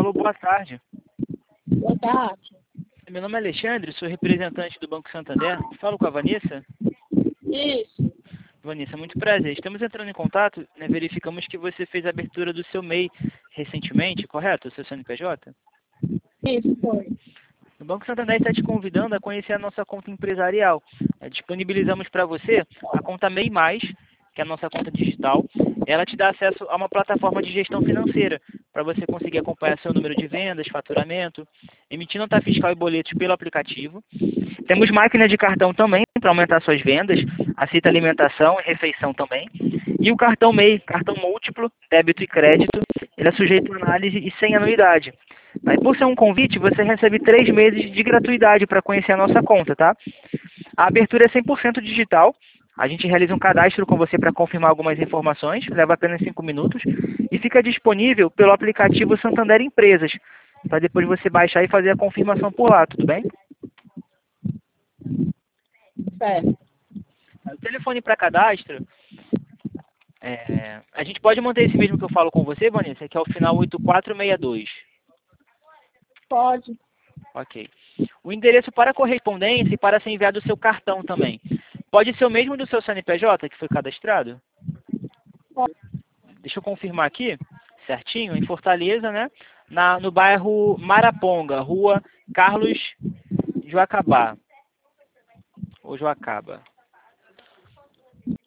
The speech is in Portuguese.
Alô, boa tarde. Boa tarde. Meu nome é Alexandre, sou representante do Banco Santander. Falo com a Vanessa. Isso. Vanessa, muito prazer. Estamos entrando em contato, né, verificamos que você fez a abertura do seu MEI recentemente, correto? O seu CNPJ? Isso foi. O Banco Santander está te convidando a conhecer a nossa conta empresarial. Disponibilizamos para você a conta MEI+, que é a nossa conta digital. Ela te dá acesso a uma plataforma de gestão financeira, para você conseguir acompanhar seu número de vendas, faturamento, emitir nota fiscal e boletos pelo aplicativo. Temos máquina de cartão também, para aumentar suas vendas, aceita alimentação e refeição também. E o cartão MEI, cartão múltiplo, débito e crédito, ele é sujeito a análise e sem anuidade. Aí, por ser um convite, você recebe 3 meses de gratuidade para conhecer a nossa conta, tá? A abertura é 100% digital. A gente realiza um cadastro com você para confirmar algumas informações, leva apenas 5 minutos, e fica disponível pelo aplicativo Santander Empresas, para depois você baixar e fazer a confirmação por lá, tudo bem? Certo. O telefone para cadastro, a gente pode manter esse mesmo que eu falo com você, Vanessa, que é o final 8462. Pode. Ok. O endereço para correspondência e para ser enviado o seu cartão também. Pode ser o mesmo do seu CNPJ que foi cadastrado? Pode. Deixa eu confirmar aqui, certinho, em Fortaleza, né? No bairro Maraponga, rua Carlos Joacabá. Ou Joacaba.